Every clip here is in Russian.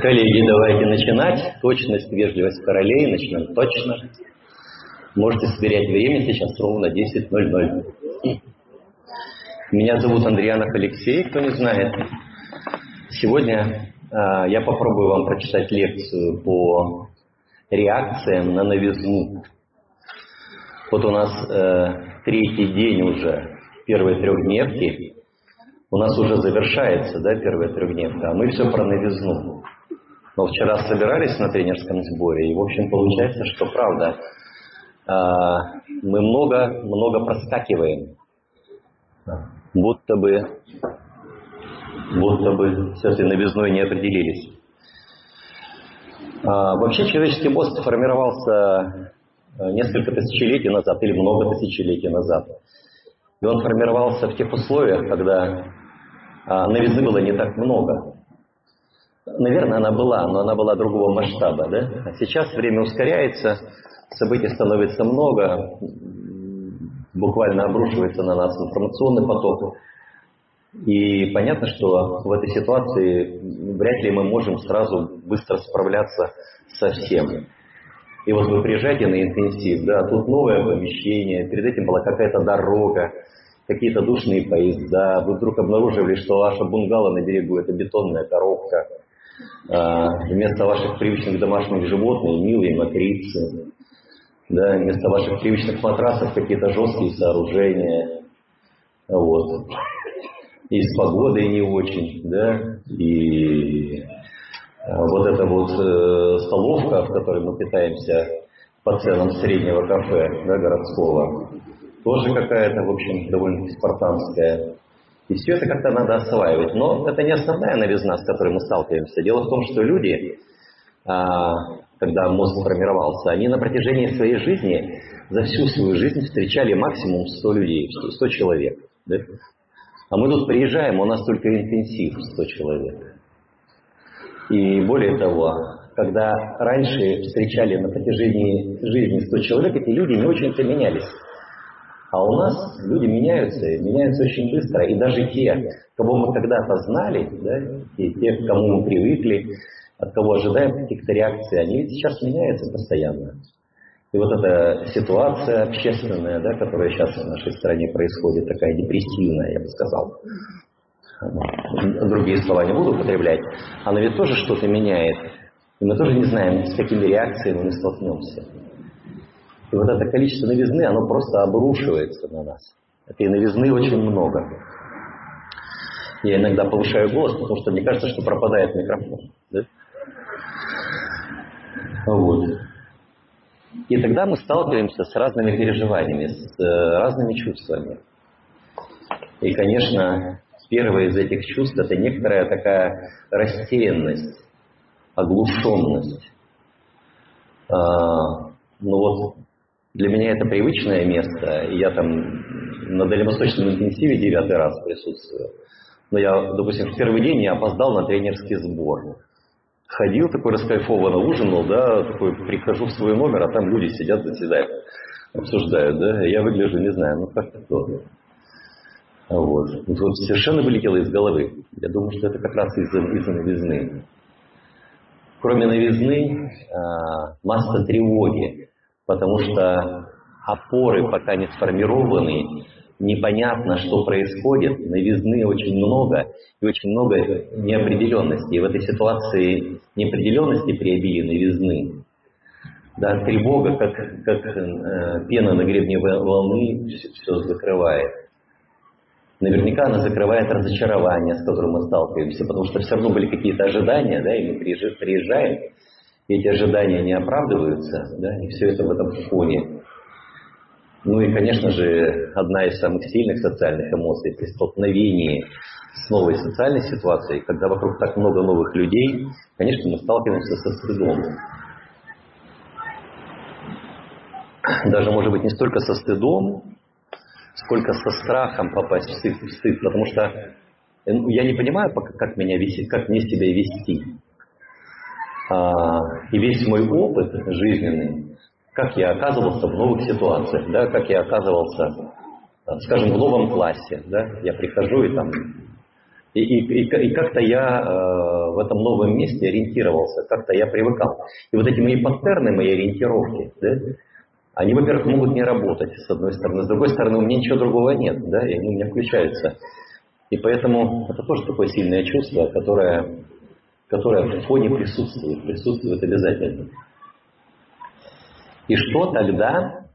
Коллеги, давайте начинать. Точность, вежливость королей. Начнем точно. Можете сверять время, сейчас ровно 10:00. Меня зовут Андриянов Алексей, кто не знает. Сегодня я попробую вам прочитать лекцию по реакциям на новизну. Вот у нас третий день уже первой трехдневки. У нас уже завершается, первая трехдневка, а мы все про новизну. Но вчера собирались на тренерском сборе, и, в общем, получается, что правда, мы много проскакиваем, будто бы с этой новизной не определились. Вообще человеческий мозг формировался несколько тысячелетий назад или много тысячелетий назад. И он формировался в тех условиях, когда новизны было не так много. Наверное, она была, но она была другого масштаба. А сейчас время ускоряется, событий становится много, буквально обрушивается на нас информационный поток. И понятно, что в этой ситуации вряд ли мы можем сразу быстро справляться со всем. И вот вы приезжаете на интенсив, тут новое помещение, перед этим была какая-то дорога, какие-то душные поезда, вы вдруг обнаружили, что ваша бунгало на берегу – это бетонная коробка. Вместо ваших привычных домашних животных – милые мокрицы. Вместо ваших привычных матрасов – какие-то жесткие сооружения. И с погодой не очень. И вот эта столовка, в которой мы питаемся по ценам среднего кафе городского, тоже какая-то, в общем, довольно спартанская. И все это как-то надо осваивать. Но это не основная новизна, с которой мы сталкиваемся. Дело в том, что люди, когда мозг формировался, они на протяжении своей жизни, за всю свою жизнь встречали максимум 100 людей, 100 человек. А мы тут приезжаем, у нас только интенсив 100 человек. И более того, когда раньше встречали на протяжении жизни 100 человек, эти люди не очень-то менялись. А у нас люди меняются очень быстро. И даже те, кого мы когда-то знали, и те, к кому мы привыкли, от кого ожидаем каких-то реакций, они ведь сейчас меняются постоянно. И вот эта ситуация общественная, которая сейчас в нашей стране происходит, такая депрессивная, я бы сказал. Другие слова не буду употреблять. Она ведь тоже что-то меняет. И мы тоже не знаем, с какими реакциями мы столкнемся. И вот это количество новизны, оно просто обрушивается на нас. Этой новизны очень много. Я иногда повышаю голос, потому что мне кажется, что пропадает микрофон. И тогда мы сталкиваемся с разными переживаниями, с разными чувствами. И, конечно, первое из этих чувств – это некоторая такая растерянность, оглушенность. Для меня это привычное место, и я там на дальневосточном интенсиве 9-й раз присутствую. Но я, допустим, в первый день я опоздал на тренерский сбор. Ходил такой раскайфованно, ужинал, такой прихожу в свой номер, а там люди сидят, заседают, обсуждают, Я выгляжу, не знаю, как-то кто. Совершенно вылетело из головы. Я думаю, что это как раз из-за новизны. Кроме новизны, масса тревоги. Потому что опоры пока не сформированы, непонятно, что происходит, новизны очень много, и очень много неопределенности. И в этой ситуации неопределенности при обилии новизны, тревога, как пена на гребне волны, все закрывает. Наверняка она закрывает разочарование, с которым мы сталкиваемся, потому что все равно были какие-то ожидания, и мы приезжаем, и эти ожидания не оправдываются, и все это в этом фоне. И, конечно же, одна из самых сильных социальных эмоций при столкновении с новой социальной ситуацией, когда вокруг так много новых людей, конечно, мы сталкиваемся со стыдом. Даже, может быть, не столько со стыдом, сколько со страхом попасть в стыд, потому что я не понимаю, как мне себя вести. И весь мой опыт жизненный, как я оказывался в новых ситуациях, как я оказывался, скажем, в новом классе. Я прихожу, и там И как-то я в этом новом месте ориентировался, как-то я привыкал. И вот эти мои паттерны, мои ориентировки, да, они, во-первых, могут не работать, с одной стороны. С другой стороны, у меня ничего другого нет, да, и они у меня включаются. И поэтому это тоже такое сильное чувство, которое в фоне присутствует обязательно. И что тогда,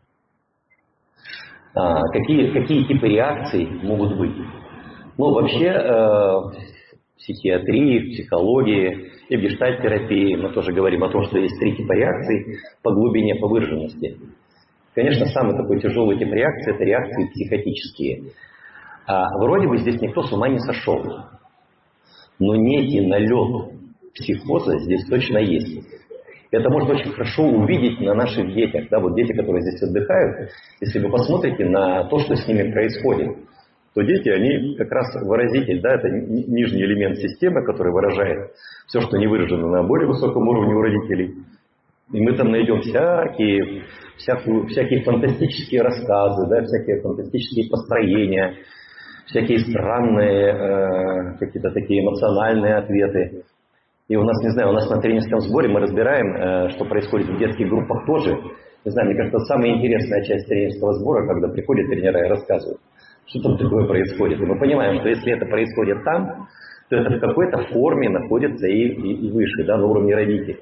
какие типы реакций могут быть? Ну, вообще, в психиатрии, в психологии и в гештальт-терапии мы тоже говорим о том, что есть 3 типа реакций по глубине, по выраженности. Конечно, самый такой тяжелый тип реакции – это реакции психотические. Вроде бы здесь никто с ума не сошел, но некий налет психоза здесь точно есть. Это можно очень хорошо увидеть на наших детях. Да, вот дети, которые здесь отдыхают, если вы посмотрите на то, что с ними происходит, то дети, они как раз выразитель, да, это нижний элемент системы, который выражает все, что не выражено на более высоком уровне у родителей. И мы там найдем всякие фантастические рассказы, да, всякие фантастические построения, всякие странные какие-то такие эмоциональные ответы. И у нас, не знаю, у нас на тренерском сборе мы разбираем, что происходит в детских группах тоже. Не знаю, мне кажется, самая интересная часть тренерского сбора, когда приходят тренера и рассказывают, что там такое происходит. И мы понимаем, что если это происходит там, то это в какой-то форме находится и выше, да, на уровне родителей.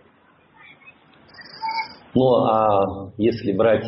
Ну, а если брать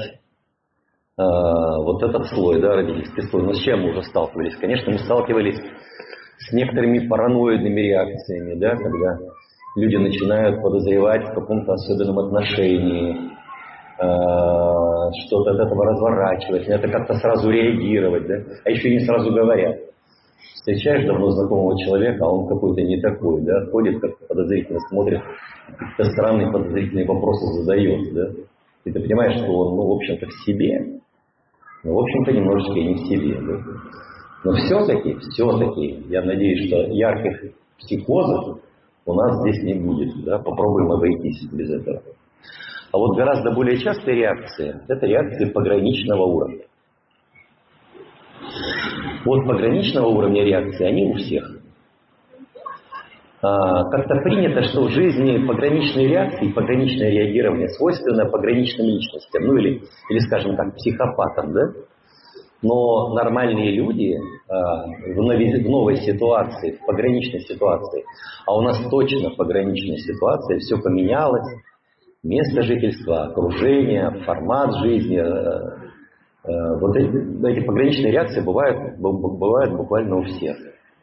вот этот слой, да, родительский слой, ну с чем мы уже сталкивались? Конечно, мы сталкивались с некоторыми параноидными реакциями, да, когда люди начинают подозревать в каком-то особенном отношении, что-то от этого разворачивать, на это как-то сразу реагировать, да, а еще и не сразу говорят. Встречаешь давно знакомого человека, а он какой-то не такой, да, ходит как-то подозрительно, смотрит, какие-то странные подозрительные вопросы задает, да, и ты понимаешь, что он, ну, в общем-то, в себе, но, в общем-то, немножечко и не в себе, да. Но все-таки, я надеюсь, что ярких психозов у нас здесь не будет, да, попробуем обойтись без этого. А вот гораздо более частые реакции – это реакции пограничного уровня. Вот пограничного уровня реакции, они у всех. Как-то принято, что в жизни пограничные реакции, пограничное реагирование свойственно пограничным личностям, ну или скажем так, психопатам, да? Но нормальные люди в новой ситуации, в пограничной ситуации, а у нас точно пограничная ситуация, все поменялось, место жительства, окружение, формат жизни, вот эти пограничные реакции бывают буквально у всех.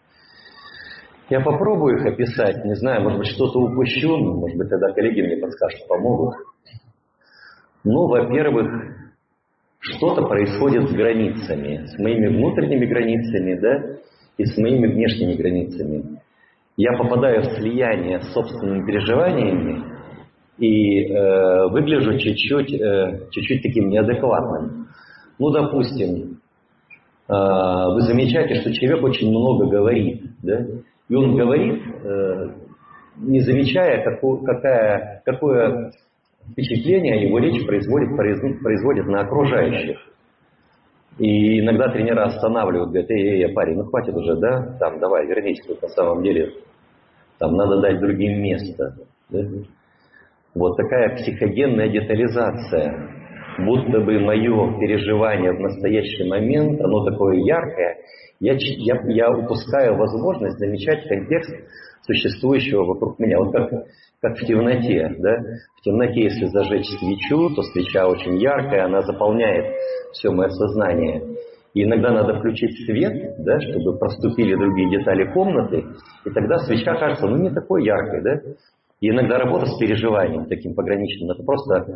Я попробую их описать, не знаю, может быть, что-то упущу, может быть, тогда коллеги мне подскажут, помогут. Ну, во-первых, что-то происходит с границами, с моими внутренними границами, да, и с моими внешними границами. Я попадаю в слияние с собственными переживаниями и выгляжу чуть-чуть таким неадекватным. Ну, допустим, вы замечаете, что человек очень много говорит, да, и он говорит, не замечая, какое впечатление его речь производит на окружающих. И иногда тренера останавливают, говорят: эй, парень, ну хватит уже, да, там, давай, вернись, тут на самом деле там надо дать другим место. Да? Вот такая психогенная детализация, будто бы мое переживание в настоящий момент, оно такое яркое, я упускаю возможность замечать контекст существующего вокруг меня. Вот как в темноте, да? В темноте, если зажечь свечу, то свеча очень яркая, она заполняет все мое сознание. И иногда надо включить свет, да, чтобы проступили другие детали комнаты, и тогда свеча кажется, ну, не такой яркой, да? И иногда работа с переживанием таким пограничным, это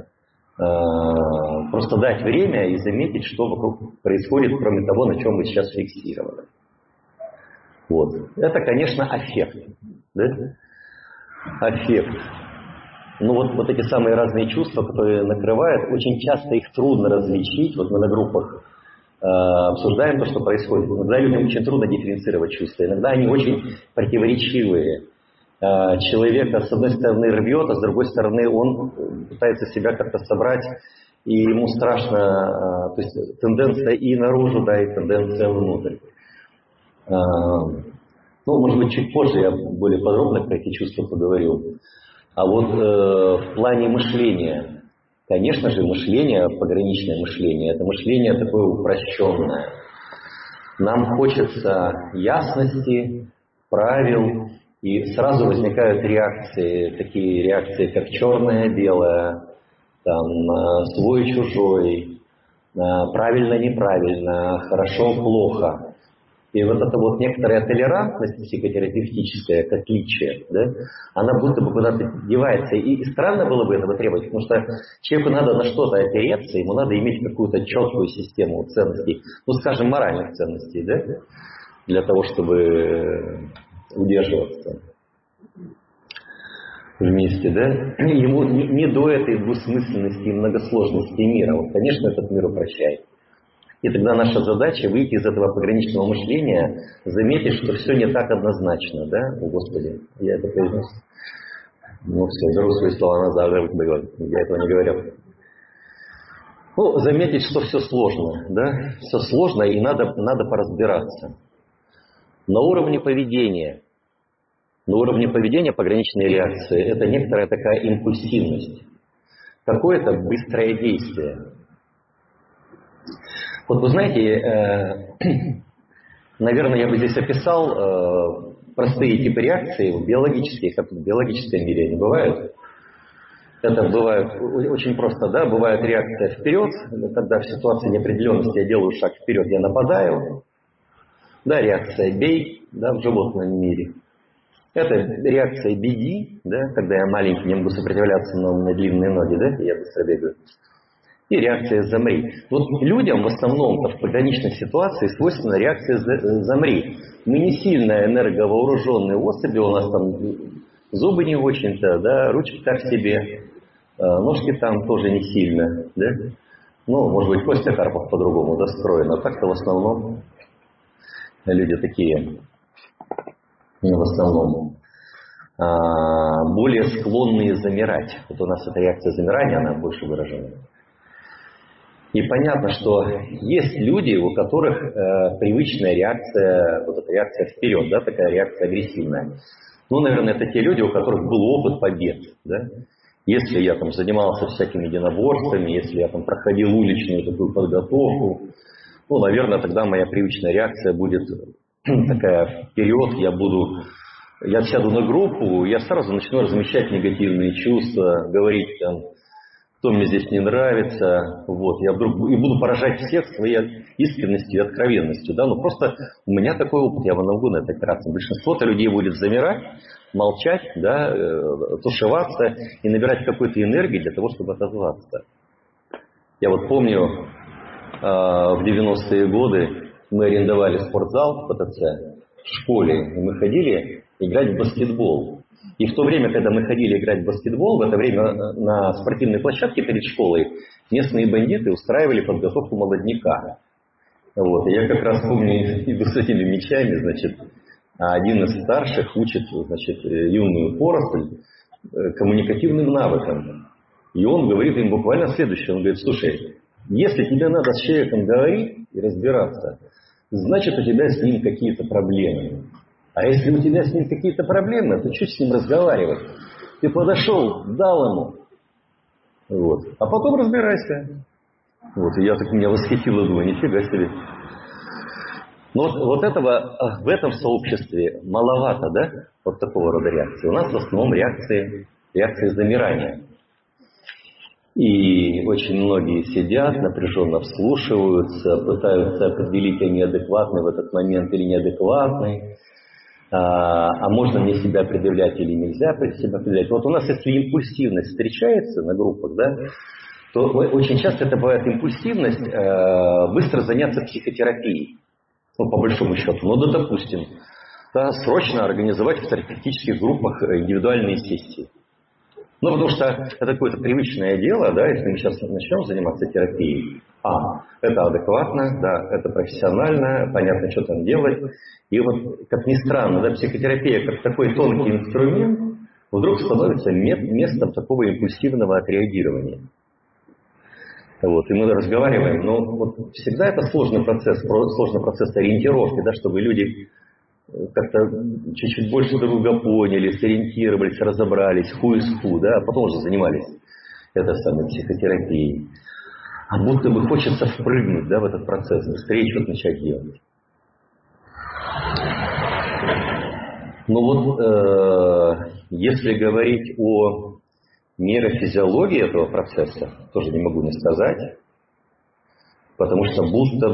просто дать время и заметить, что вокруг происходит, кроме того, на чем мы сейчас фиксированы. Вот. Это, конечно, аффект. Да? Аффект. Ну вот эти самые разные чувства, которые накрывают, очень часто их трудно различить. Вот мы на группах обсуждаем то, что происходит. Иногда людям очень трудно дифференцировать чувства. Иногда они очень противоречивые. Человека с одной стороны рвет, а с другой стороны он пытается себя как-то собрать, и ему страшно, то есть тенденция и наружу, да, и тенденция внутрь. Ну Ну, может быть, чуть позже я более подробно про эти чувства поговорю. А вот в плане мышления, конечно же, мышление, пограничное мышление, это мышление такое упрощенное. Нам хочется ясности, правил, и сразу возникают реакции, такие реакции, как черное-белое, там, свой-чужой, правильно-неправильно, хорошо-плохо. И вот эта вот некоторая толерантность психотерапевтическая, как отличие, да, она будто бы куда-то девается. И странно было бы этого требовать, потому что человеку надо на что-то опереться, ему надо иметь какую-то четкую систему ценностей, ну, скажем, моральных ценностей, да, для того, чтобы удерживаться вместе, да. Ему не до этой двусмысленности и многосложности мира. Он, конечно, этот мир упрощает. И тогда наша задача выйти из этого пограничного мышления, заметить, что все не так однозначно, да? О, Господи, я это произнес. Ну все, беру свои слова назад, я этого не говорил. Ну, заметить, что все сложно, да? Все сложно, и надо поразбираться. На уровне поведения пограничные реакции – это некоторая такая импульсивность, какое-то быстрое действие. Вот вы знаете, наверное, я бы здесь описал простые типы реакций в биологическом мире они бывают. Это бывает очень просто, да, бывает реакция вперед, когда в ситуации неопределенности я делаю шаг вперед, я нападаю. Да, реакция бей, да, в животном мире. Это реакция беги, да, когда я маленький, не могу сопротивляться, но у меня длинные ноги, да, и я быстро бегаю. И реакция «замри». Вот людям в основном в пограничных ситуациях свойственна реакция «замри». Мы не сильно энерговооруженные особи, у нас там зубы не очень-то, да, ручки так себе, ножки там тоже не сильно, да. Ну, может быть, Костя Карпов по-другому достроен, а так-то в основном люди такие, в основном, более склонные замирать. Вот у нас эта реакция замирания, она больше выражена. И понятно, что есть люди, у которых привычная реакция, вот эта реакция вперед, да, такая реакция агрессивная. Ну, наверное, это те люди, у которых был опыт побед, да. Если я там занимался всякими единоборствами, если я там проходил уличную такую подготовку, ну, наверное, тогда моя привычная реакция будет такая вперед, я сяду на группу, я сразу начну размещать негативные чувства, говорить там, кто мне здесь не нравится, вот, я вдруг и буду поражать всех своей искренностью и откровенностью, да, ну просто у меня такой опыт, я могу на это опираться. Большинство-то людей будет замирать, молчать, да, тушеваться и набирать какой-то энергии для того, чтобы отозваться. Я вот помню, в 90-е годы мы арендовали спортзал в ПТЦ в школе, и мы ходили играть в баскетбол. И в то время, когда мы ходили играть в баскетбол, в это время на спортивной площадке перед школой местные бандиты устраивали подготовку молодняка. Вот. И я как раз помню, иду с этими мячами, значит, один из старших учит, значит, юную поросль коммуникативным навыкам. И он говорит им буквально следующее. Он говорит: слушай, если тебе надо с человеком говорить и разбираться, значит, у тебя с ним какие-то проблемы. А если у тебя с ним какие-то проблемы, то чуть с ним разговаривать. Ты подошел, дал ему, вот, а потом разбирайся. Вот, и я так меня восхитило, думаю, нифига себе. Но вот этого в этом сообществе маловато, да, вот такого рода реакции. У нас в основном реакции замирания. И очень многие сидят, напряженно вслушиваются, пытаются определить, они адекватны в этот момент или неадекватны. А можно мне себя предъявлять или нельзя себя предъявлять. Вот у нас, если импульсивность встречается на группах, да, то очень часто это бывает импульсивность быстро заняться психотерапией. Ну, по большому счету. Ну, да, допустим, да, срочно организовать в терапевтических группах индивидуальные сессии. Ну, потому что это какое-то привычное дело, да, если мы сейчас начнем заниматься терапией. Это адекватно, да, это профессионально, понятно, что там делать. И вот, как ни странно, да, психотерапия, как такой тонкий инструмент, вдруг становится местом такого импульсивного отреагирования. Вот, и мы разговариваем, но вот всегда это сложный процесс ориентировки, да, чтобы люди как-то чуть-чуть больше друг друга поняли, сориентировались, разобрались, who is who, да, а потом уже занимались этой самой психотерапией. А будто бы хочется впрыгнуть, да, в этот процесс, быстрее что-то начать делать. Ну вот, если говорить о нейрофизиологии этого процесса, тоже не могу не сказать, потому что будто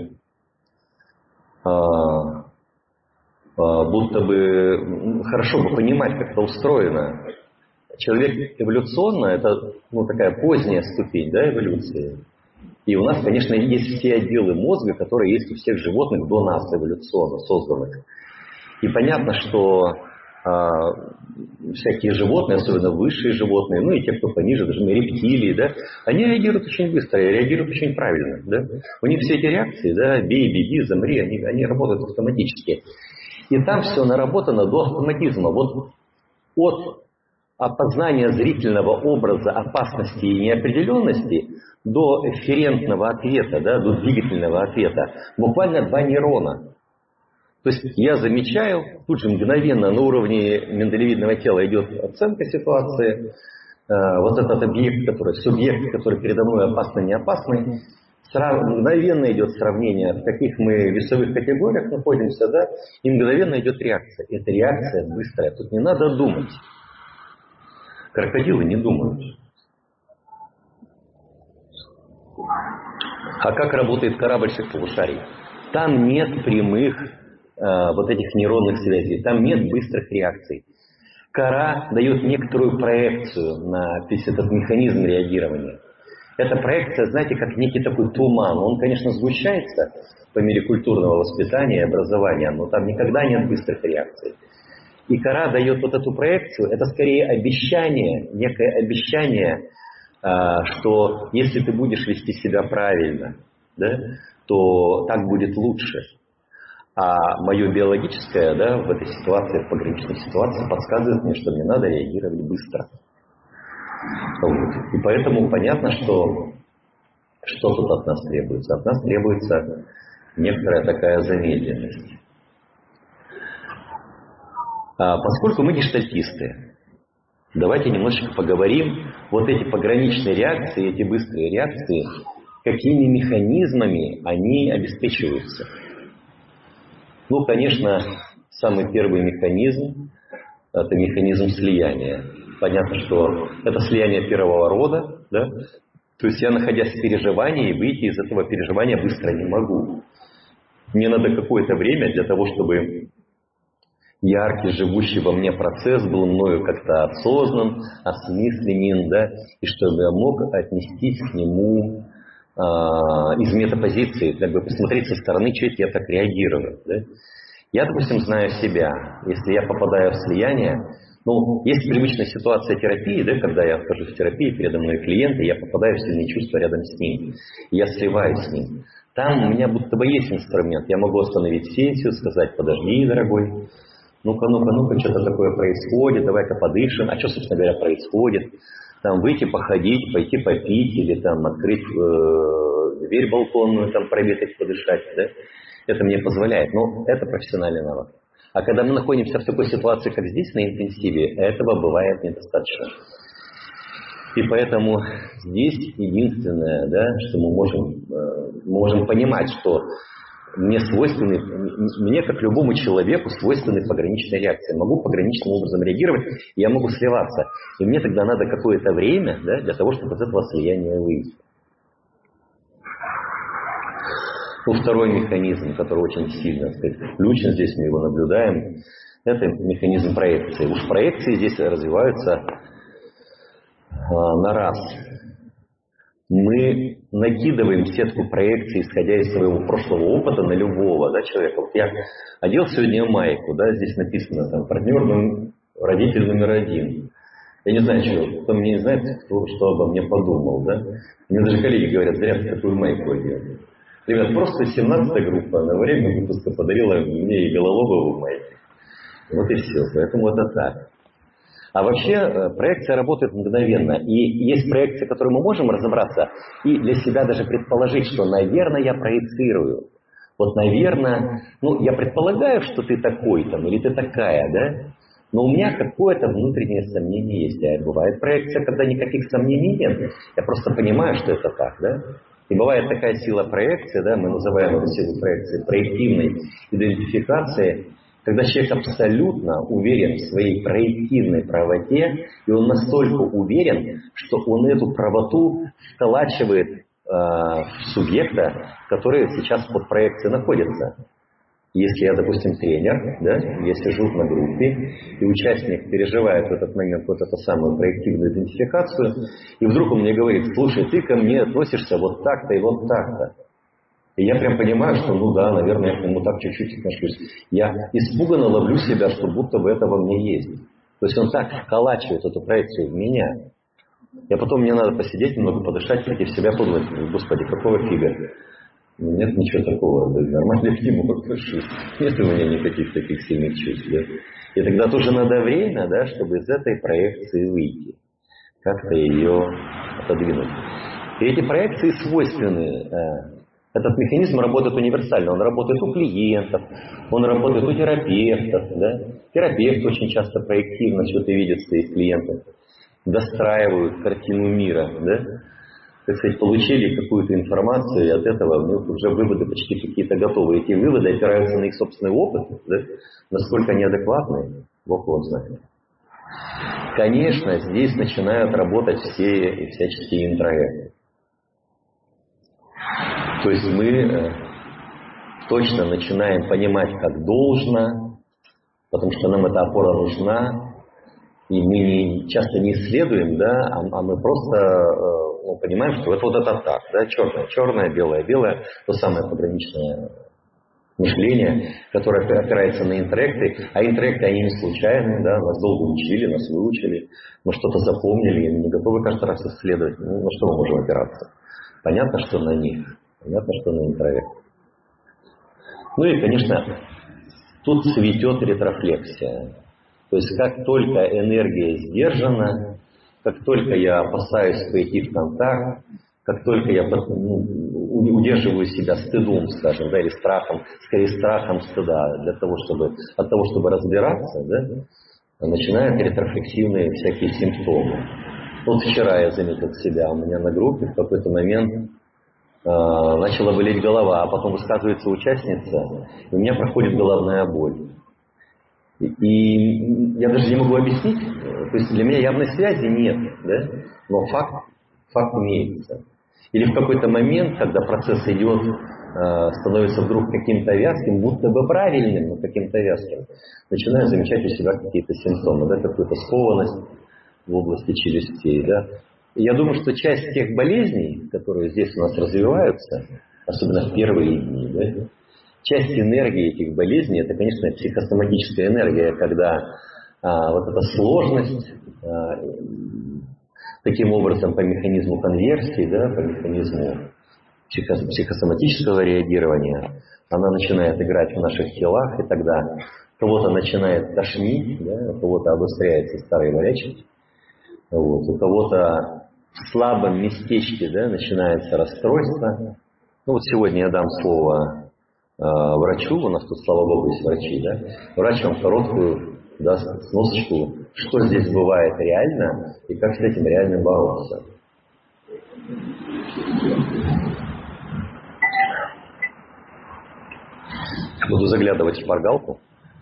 бы хорошо бы понимать, как это устроено. Человек эволюционно, это такая поздняя ступень, да, эволюции. И у нас, конечно, есть все отделы мозга, которые есть у всех животных до нас эволюционно созданных. И понятно, что всякие животные, особенно высшие животные, ну и те, кто пониже, даже рептилии, да, они реагируют очень быстро, и реагируют очень правильно. Да? У них все эти реакции, да, бей, беги, замри, они работают автоматически. И там все наработано до автоматизма. Вот от опознания зрительного образа опасности и неопределенности до эфферентного ответа, да, до двигательного ответа буквально 2 нейрона. То есть я замечаю, тут же мгновенно на уровне миндалевидного тела идет оценка ситуации, вот этот субъект, который передо мной опасный, не опасный, мгновенно идет сравнение, в каких мы весовых категориях находимся, да, и мгновенно идет реакция. Эта реакция быстрая, тут не надо думать. Крокодилы не думают. А как работает кора больших полушарий? Там нет прямых вот этих нейронных связей, там нет быстрых реакций. Кора дает некоторую проекцию на весь этот механизм реагирования. Эта проекция, знаете, как некий такой туман. Он, конечно, сгущается по мере культурного воспитания и образования, но там никогда нет быстрых реакций. И кора дает вот эту проекцию, это скорее обещание, некое обещание, что если ты будешь вести себя правильно, да, то так будет лучше. А мое биологическое, да, в этой ситуации, в пограничной ситуации, подсказывает мне, что мне надо реагировать быстро. Вот. И поэтому понятно, что тут от нас требуется. От нас требуется некоторая такая замедленность. Поскольку мы гештальтисты, давайте немножечко поговорим, вот эти пограничные реакции, эти быстрые реакции, какими механизмами они обеспечиваются. Ну, конечно, самый первый механизм – это механизм слияния. Понятно, что это слияние первого рода, да? То есть я, находясь в переживании, выйти из этого переживания быстро не могу. Мне надо какое-то время для того, чтобы яркий, живущий во мне процесс был мною как-то осознан, осмысленен, да, и чтобы я мог отнестись к нему из метапозиции, как бы посмотреть со стороны, что это я так реагирую. Да? Я, допустим, знаю себя. Если я попадаю в слияние, есть привычная ситуация терапии, да, когда я вхожу в терапию, передо мной клиент, и я попадаю в сильные чувства рядом с ним. И я сливаюсь с ним. Там у меня будто бы есть инструмент. Я могу остановить сессию, сказать: подожди, дорогой, ну-ка, что-то такое происходит, давай-ка подышим. А что, собственно говоря, происходит? Там выйти походить, пойти попить, или там открыть дверь балконную, там проветрить, подышать. Да? Это мне позволяет. Но это профессиональный навык. А когда мы находимся в такой ситуации, как здесь, на интенсиве, этого бывает недостаточно. И поэтому здесь единственное, да, что мы можем понимать, что мне, как любому человеку, свойственны пограничные реакции. Я могу пограничным образом реагировать, я могу сливаться. И мне тогда надо какое-то время, да, для того, чтобы из этого слияния выйти. Второй механизм, который очень сильно, так сказать, включен, здесь мы его наблюдаем, это механизм проекции. Уж проекции здесь развиваются на раз. Мы накидываем сетку проекций, исходя из своего прошлого опыта, на любого, да, человека. Вот я одел сегодня майку, да, здесь написано там партнер, родитель номер 1. Я не знаю, кто мне не знает, что обо мне подумал, да. Мне даже коллеги говорят: зря ты такую майку одел. Ребят, просто 17-я группа на время выпуска подарила мне и Белолобову майку. Вот и все. Поэтому это так. А вообще проекция работает мгновенно. И есть проекции, которые мы можем разобраться и для себя даже предположить, что, наверное, я проецирую. Вот, наверное, ну, я предполагаю, что ты такой там, или ты такая, да? Но у меня какое-то внутреннее сомнение есть. А бывает проекция, когда никаких сомнений нет. Я просто понимаю, что это так, да? И бывает такая сила проекции, да, мы называем эту силу проекции проективной идентификацией, когда человек абсолютно уверен в своей проективной правоте, и он настолько уверен, что он эту правоту вколачивает в субъекта, который сейчас под проекцией находится. Если я, допустим, тренер, да, я сижу на группе, и участник переживает в этот момент вот эту самую проективную идентификацию, и вдруг он мне говорит: слушай, ты ко мне относишься вот так-то и вот так-то. И я прям понимаю, что, ну да, наверное, я к нему так чуть-чуть отношусь. Я испуганно ловлю себя, что будто бы это во мне есть. То есть он так вколачивает эту проекцию в меня. И потом мне надо посидеть немного, подышать, прийти в себя, подумать: господи, какого фига? Нет ничего такого, да, нормально к нему отношусь. Нет у меня никаких таких сильных чувств. Да? И тогда тоже надо время, да, чтобы из этой проекции выйти. Как-то ее отодвинуть. И эти проекции свойственны. Этот механизм работает универсально. Он работает у клиентов, он работает у терапевтов. Да? Терапевт очень часто проективно что-то видит своих клиентов. Достраивают картину мира. Да? Так сказать, получили какую-то информацию, и от этого у них уже выводы почти какие-то готовы. Эти выводы опираются на их собственный опыт, да? Насколько они адекватны, Бог его знает. Конечно, здесь начинают работать все всяческие интроекты. То есть мы точно начинаем понимать, как должно, потому что нам эта опора нужна, и мы часто не исследуем, да, а мы просто понимаем, что это вот это так, да, черное, черное, белое, белое, то самое пограничное мышление, которое опирается на интроекты, а интроекты, они не случайные, да, нас долго учили, нас выучили, мы что-то запомнили, и мы не готовы каждый раз исследовать, ну, на что мы можем опираться? Понятно, что на них, понятно, что на интроект. Ну и, конечно, тут цветет ретрофлексия. То есть, как только энергия сдержана, как только я опасаюсь пойти в контакт, как только я удерживаю себя стыдом, скажем, да, или страхом, скорее страхом стыда, от того, чтобы разбираться, да, начинают ретрофлексивные всякие симптомы. Вот вчера я заметил себя, у меня на группе в какой-то момент начала болеть голова, а потом высказывается участница, и у меня проходит головная боль. И я даже не могу объяснить, то есть для меня явной связи нет, да? Но факт имеется. Или в какой-то момент, когда процесс идет, становится вдруг каким-то вязким, будто бы правильным, но каким-то вязким, начинаю замечать у себя какие-то симптомы, да, какую-то скованность в области челюстей. Да? И я думаю, что часть тех болезней, которые здесь у нас развиваются, особенно в первые дни, да, часть энергии этих болезней, это, конечно, психосоматическая энергия, когда вот эта сложность, таким образом, по механизму конверсии, да, по механизму психосоматического реагирования, она начинает играть в наших телах, и тогда кого-то начинает тошнить, да, у кого-то обостряется старые болячки, вот, у кого-то в слабом местечке, да, начинается расстройство. Ну вот сегодня я дам слово врачу, у нас тут, слава богу, есть врачи, да, врач вам короткую даст сносочку, что здесь бывает реально и как с этим реально бороться. Буду заглядывать в шпаргалку.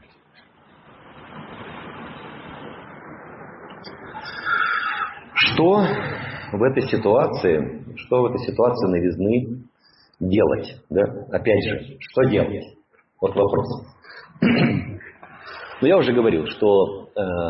Что в этой ситуации новизны делать? Да? Опять же, что делать? Вот вопрос. Но я уже говорил, что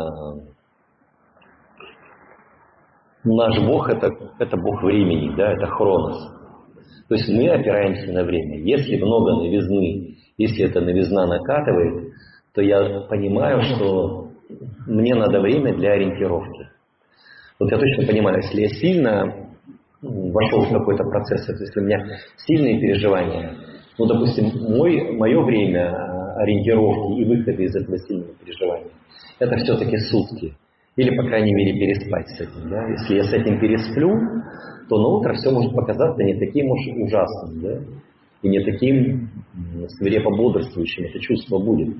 наш Бог это Бог времени, да, это Хронос. То есть мы опираемся на время. Если много новизны, если эта новизна накатывает, то я понимаю, что мне надо время для ориентировки. Вот я точно понимаю, если я сильно вошел в какой-то процесс, если у меня сильные переживания, ну, допустим, мое время ориентировки и выхода из этого сильного переживания, это все-таки сутки. Или, по крайней мере, переспать с этим. Да? Если я с этим пересплю, то на утро все может показаться не таким уж ужасным, да? И не таким свирепо бодрствующим, это чувство будет.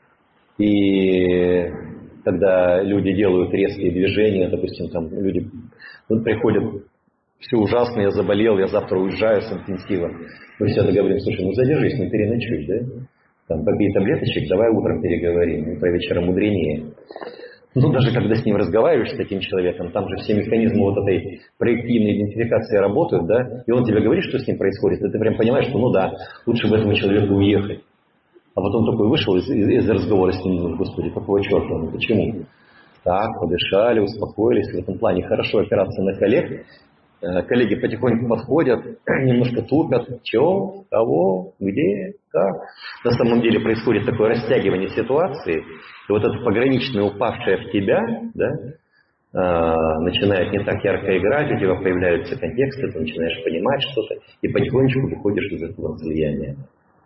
И когда люди делают резкие движения, допустим, там люди приходят, все ужасно, я заболел, я завтра уезжаю с интенсива. Мы все договорим, слушай, ну задержись, ну переночуй, да? Там попей таблеточек, давай утром переговорим, утро вечером мудренее. Ну, даже когда с ним разговариваешь, с таким человеком, там же все механизмы вот этой проективной идентификации работают, да, и он тебе говорит, что с ним происходит, и ты прям понимаешь, что ну да, лучше бы этому человеку уехать. А потом такой вышел из разговора с ним, ну, господи, какого черта, ну почему? Так, подышали, успокоились, в этом плане хорошо опираться на коллег. Коллеги потихоньку подходят, немножко тупят, чего, кого, где, как. На самом деле происходит такое растягивание ситуации, и вот это пограничное, упавшее в тебя, да, начинает не так ярко играть, у тебя появляются контексты, ты начинаешь понимать что-то, и потихонечку выходишь из этого слияния.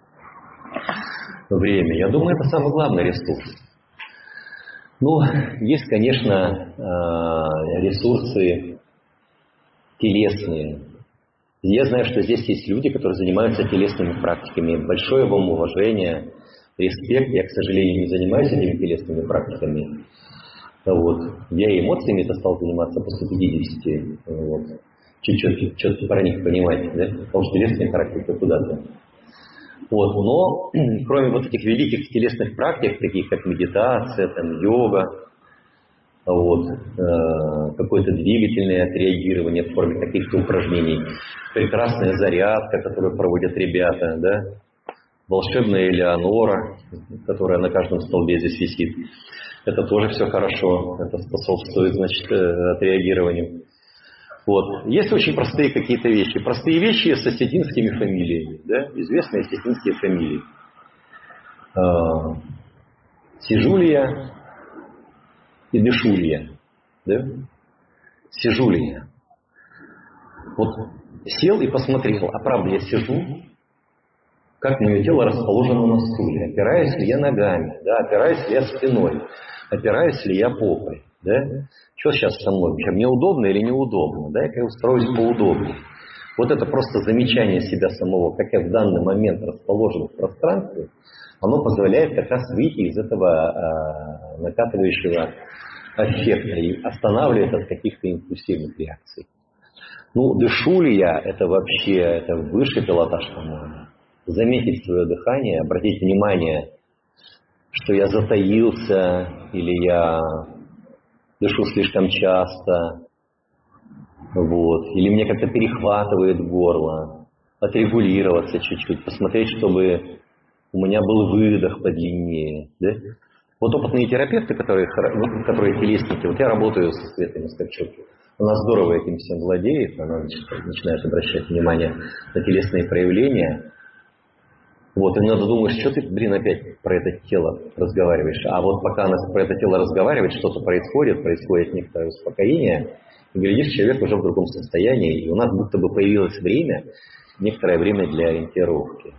Время. Я думаю, это самый главный ресурс. Ну, есть, конечно, ресурсы телесные. Я знаю, что здесь есть люди, которые занимаются телесными практиками. Большое вам уважение, респект. Я, к сожалению, не занимаюсь этими телесными практиками. Вот. Я эмоциями это стал заниматься после 50. Вот. Чуть-чуть что-то про них понимать. Да? Потому что телесные практики куда-то. Вот. Но кроме вот этих великих телесных практик, таких как медитация, там, йога, вот, какое-то двигательное отреагирование в форме каких-то упражнений, прекрасная зарядка, которую проводят ребята, да, волшебная Элеонора, которая на каждом столбе здесь висит. Это тоже все хорошо, это способствует, значит, отреагированию. Вот. Есть очень простые какие-то вещи. Простые вещи с осетинскими фамилиями, да, известные осетинские фамилии. Сижулия и Дышулия. Да? Сижулия. Вот сел и посмотрел, а правда я сижу, как мое тело расположено на стуле, опираюсь ли я ногами, да, опираюсь ли я спиной, опираюсь ли я попой. Да? Что сейчас со мной? Мне удобно или неудобно? Дай-ка я устроюсь поудобнее. Вот это просто замечание себя самого, как я в данный момент расположен в пространстве, оно позволяет как раз выйти из этого накатывающего эффекта и останавливает от каких-то импульсивных реакций. Ну, дышу ли я, это вообще, это высший пилотаж, по-моему. Заметить свое дыхание, обратить внимание, что я затаился или я дышу слишком часто, вот, или мне как-то перехватывает горло, отрегулироваться чуть-чуть, посмотреть, чтобы у меня был выдох подлиннее. Да? Вот опытные терапевты, которые телесники, вот я работаю со Светой Москальчук, она здорово этим всем владеет, она начинает обращать внимание на телесные проявления. Вот, и надо думать, что ты, опять про это тело разговариваешь. А вот пока она про это тело разговаривает, что-то происходит некоторое успокоение, и глядишь, человек уже в другом состоянии, и у нас будто бы появилось время, некоторое время для ориентировки.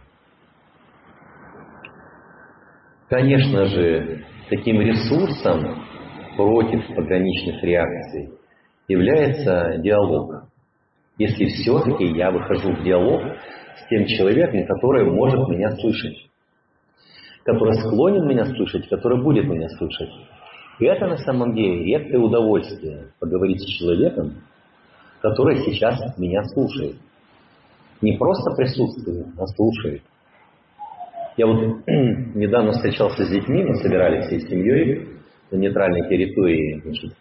Конечно же, таким ресурсом против пограничных реакций является диалог. Если все-таки я выхожу в диалог с тем человеком, который может меня слышать, который склонен меня слышать, который будет меня слышать. И это на самом деле редкое удовольствие поговорить с человеком, который сейчас меня слушает. Не просто присутствует, а слушает. Я вот недавно встречался с детьми, мы собирались всей семьей на нейтральной территории, значит,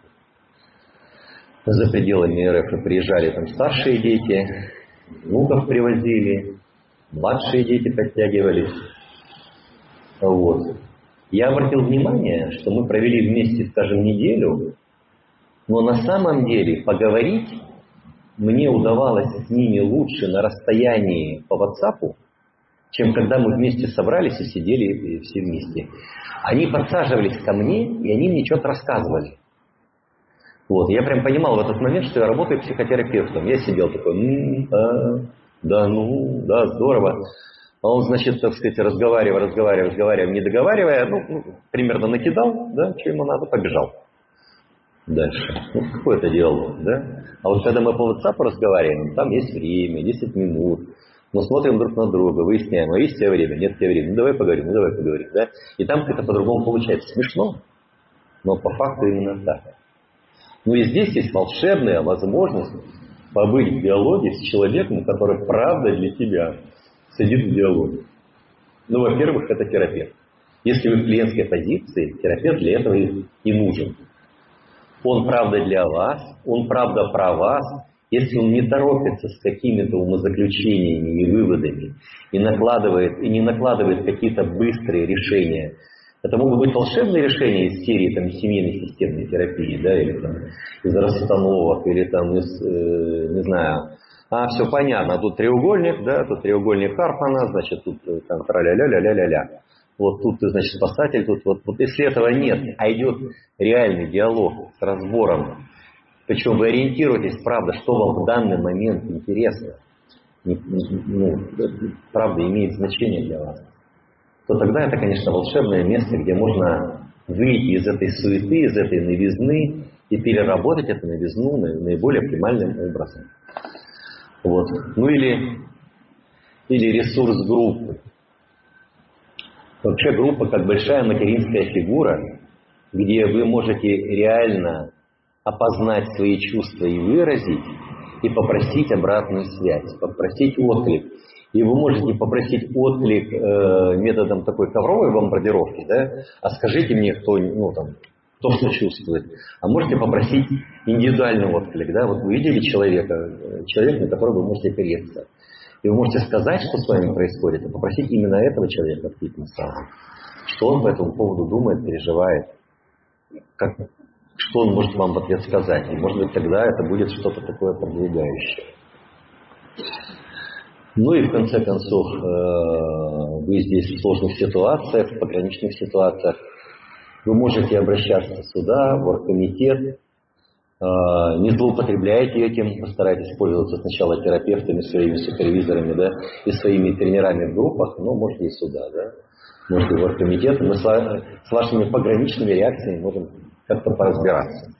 за пределами РФ, и приезжали там старшие дети, внуков привозили, младшие дети подтягивались. Вот. Я обратил внимание, что мы провели вместе, скажем, неделю, но на самом деле поговорить мне удавалось с ними лучше на расстоянии по WhatsApp, чем когда мы вместе собрались и сидели все вместе. Они подсаживались ко мне, и они мне что-то рассказывали. Вот. Я прям понимал в этот момент, что я работаю психотерапевтом. Я сидел такой, да, здорово. А он, значит, так сказать, разговаривая, не договаривая, примерно накидал, да, что ему надо, побежал дальше. Какой это диалог, да? А вот когда мы по WhatsApp разговариваем, там есть время, 10 минут, Мы смотрим друг на друга, выясняем, а есть тебе время, нет тебе времени, ну давай поговорим, да? И там как-то по-другому получается. Смешно, но по факту именно так. Ну и здесь есть волшебная возможность побыть в диалоге с человеком, который правда для тебя сидит в диалоге. Ну, во-первых, это терапевт. Если вы в клиентской позиции, терапевт для этого и нужен. Он правда для вас, он правда про вас. Если он не торопится с какими-то умозаключениями и выводами и не накладывает какие-то быстрые решения. Это могут быть волшебные решения из серии там, семейной системной терапии, да, или там, из расстановок, или там из, не знаю, все понятно, тут треугольник, да, тут треугольник Карпмана, значит, тут там тра-ля-ля-ля-ля-ля-ля. Вот тут ты, значит, спасатель, тут вот если этого нет, а идет реальный диалог с разбором, причем вы ориентируетесь, правда, что вам в данный момент интересно, правда, имеет значение для вас, то тогда это, конечно, волшебное место, где можно выйти из этой суеты, из этой новизны и переработать эту новизну наиболее оптимальным образом. Вот. Ну или ресурс группы. Вообще группа как большая материнская фигура, где вы можете реально опознать свои чувства и выразить, и попросить обратную связь, попросить отклик. И вы можете попросить отклик методом такой ковровой бомбардировки, да, а скажите мне, кто что чувствует. А можете попросить индивидуальный отклик, да, вот вы видели человек, на которого вы можете опереться. И вы можете сказать, что с вами происходит, и попросить именно этого человека откликнуться. Что он по этому поводу думает, переживает, что он может вам в ответ сказать. И может быть тогда это будет что-то такое продвигающее. Ну и в конце концов, вы здесь в сложных ситуациях, в пограничных ситуациях, вы можете обращаться сюда, в оргкомитет, не злоупотребляйте этим, постарайтесь пользоваться сначала терапевтами, своими супервизорами, да, и своими тренерами в группах, но можете и сюда, да, можете в оргкомитет, мы с вашими пограничными реакциями можем как-то поразбираться.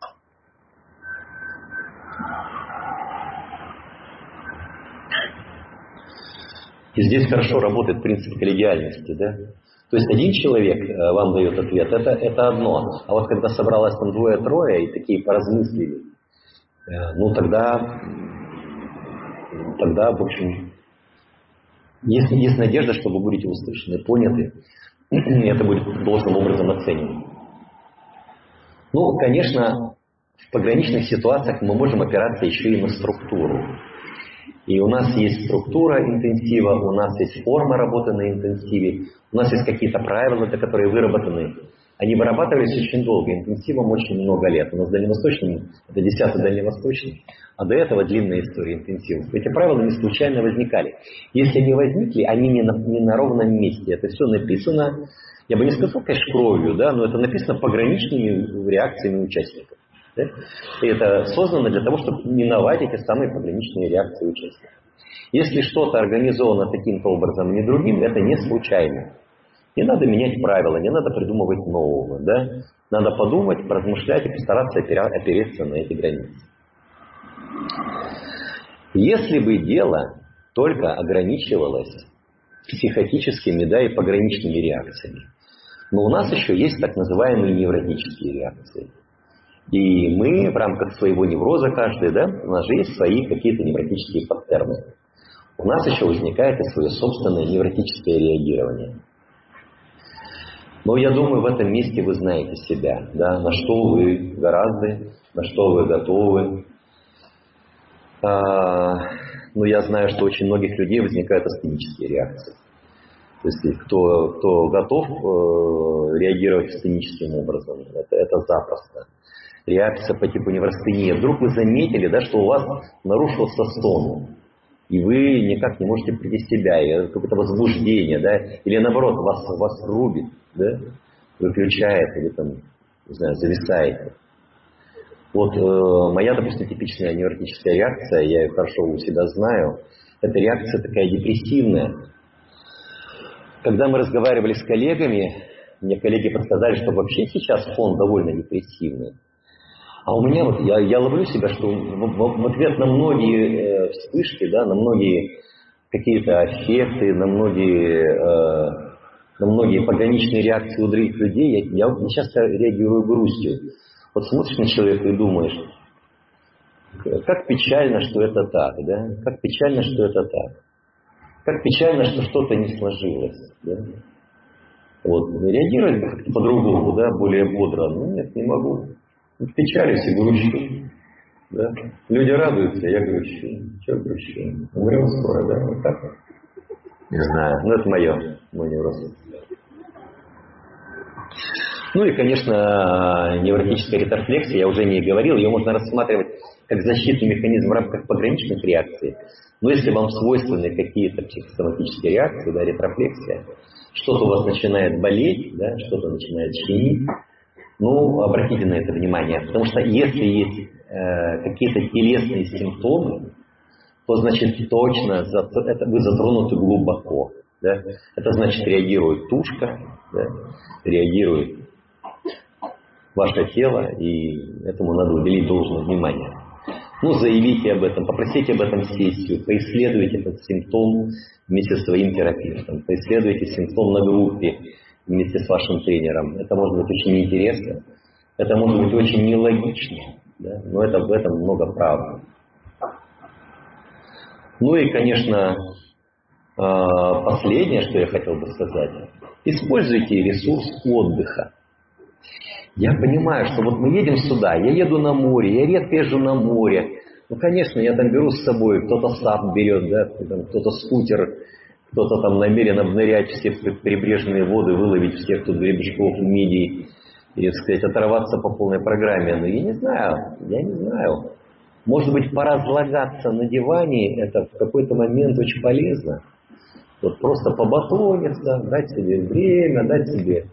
И здесь хорошо работает принцип коллегиальности, да? То есть один человек вам дает ответ, это одно. А вот когда собралось там двое-трое и такие поразмыслили, ну тогда, в общем, есть надежда, что вы будете услышаны, поняты, и это будет должным образом оценено. Ну, конечно, в пограничных ситуациях мы можем опираться еще и на структуру. И у нас есть структура интенсива, у нас есть форма работы на интенсиве, у нас есть какие-то правила, которые выработаны. Они вырабатывались очень долго, интенсивом очень много лет. У нас дальневосточный, это 10-й дальневосточный, а до этого длинная история интенсивов. Эти правила не случайно возникали. Если они возникли, они не на ровном месте. Это все написано, я бы не сказал, конечно, кровью, да, но это написано пограничными реакциями участников. Да? И это создано для того, чтобы миновать эти самые пограничные реакции участников. Если что-то организовано таким-то образом, не другим, это не случайно. Не надо менять правила, не надо придумывать нового. Да? Надо подумать, поразмышлять и постараться опереться на эти границы. Если бы дело только ограничивалось психотическими, да, и пограничными реакциями, но у нас еще есть так называемые невротические реакции. И мы в рамках своего невроза каждый, да, у нас же есть свои какие-то невротические паттерны. У нас еще возникает и свое собственное невротическое реагирование. Но я думаю, в этом месте вы знаете себя, да, на что вы гораздо, на что вы готовы. Но я знаю, что у очень многих людей возникают астенические реакции. То есть кто готов реагировать астеническим образом, это запросто. Реакция по типу неврастении. Вдруг вы заметили, да, что у вас нарушился сон, и вы никак не можете прийти в себя, и какое-то возбуждение, да, или наоборот, вас рубит, да, выключает, или там, не знаю, зависает. Вот моя, допустим, типичная невротическая реакция, я ее хорошо у себя знаю, это реакция такая депрессивная. Когда мы разговаривали с коллегами, мне коллеги подсказали, что вообще сейчас фон довольно депрессивный. А у меня вот, я ловлю себя, что в ответ на многие вспышки, да, на многие какие-то аффекты, на многие пограничные реакции у других людей. Я часто реагирую грустью. Вот смотришь на человека и думаешь, как печально, что это так, да? Как печально, что это так. Как печально, что что-то не сложилось, да? Вот, реагировать как-то по-другому, да, более бодро. Ну, нет, не могу. Печалюсь и грущу. Да? Люди радуются, я грущу. Чего грущу? Умрем скоро, да? Вот так. Не знаю. Ну, это мой невроз. Ну и, конечно, невротическая ретрофлексия, я уже не говорил, ее можно рассматривать как защитный механизм в рамках пограничных реакций. Но если вам свойственны какие-то психосоматические реакции, да, ретрофлексия, что-то у вас начинает болеть, да, что-то начинает щемить, ну, обратите на это внимание. Потому что если есть какие-то телесные симптомы, то значит точно вы затронуты глубоко. Да? Это значит реагирует тушка, да? Реагирует ваше тело, и этому надо уделить должное внимание. Ну, заявите об этом, попросите об этом сессию, поисследуйте этот симптом вместе со своим терапевтом, поисследуйте симптом на группе вместе с вашим тренером. Это может быть очень интересно, это может быть очень нелогично, да? Но это в этом много правды. Ну и, конечно, последнее, что я хотел бы сказать, используйте ресурс отдыха. Я понимаю, что вот мы едем сюда, я еду на море, я редко езжу на море. Ну, конечно, я там беру с собой, кто-то сап берет, да, кто-то скутер, кто-то там намерен обнырять все прибрежные воды, выловить всех тут гребешков, мидий и, так сказать, оторваться по полной программе. Но я не знаю. Может быть, поразлагаться на диване, это в какой-то момент очень полезно. Вот просто побатлониться, дать себе время, дать себе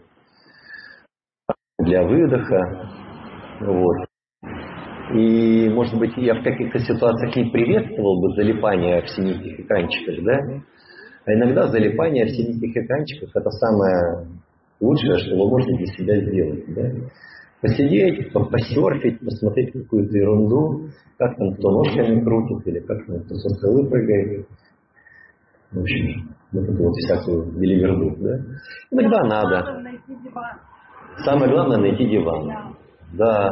для выдоха. Вот. И, может быть, я в каких-то ситуациях не приветствовал бы залипание в синеньких экранчиках, да? А иногда залипание в синеньких экранчиках – это самое лучшее, что вы можете для себя сделать, да? Посидеть, посерфить, посмотреть какую-то ерунду, как там кто ножками крутит, или как там кто со скалы прыгает. В общем, вот эту вот всякую белиберду, да? Иногда надо. Самое главное найти диван. Да.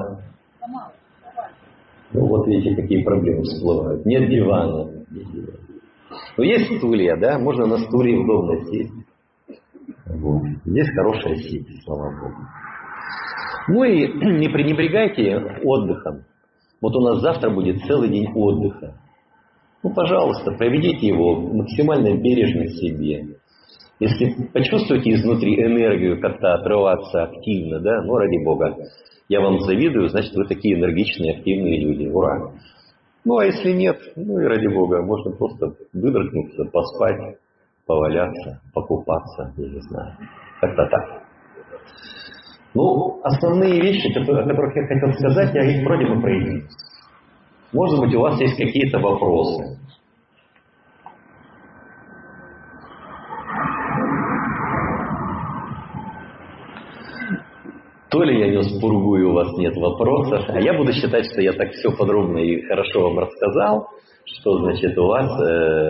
Ну вот видите, какие проблемы всплывают. Нет дивана. Но есть стулья, да? Можно на стуле удобно сесть. Вот. Здесь хорошая сеть, слава Богу. Ну и не пренебрегайте отдыхом. Вот у нас завтра будет целый день отдыха. Ну, пожалуйста, проведите его максимально бережно себе. Если почувствуете изнутри энергию как-то отрываться активно, да, ну, ради Бога, я вам завидую, значит, вы такие энергичные, активные люди. Ура! Ну, а если нет, ну и ради Бога, можно просто выдохнуться, поспать, поваляться, покупаться, я не знаю. Как-то так. Ну, основные вещи, о которых я хотел сказать, я их вроде бы произнес. Может быть, у вас есть какие-то вопросы. То ли я нес пургу и у вас нет вопросов, а я буду считать, что я так все подробно и хорошо вам рассказал, что, значит, у вас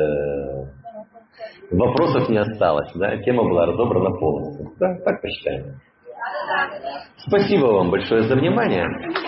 вопросов не осталось, да, тема была разобрана полностью. Да, так посчитаем. Спасибо вам большое за внимание.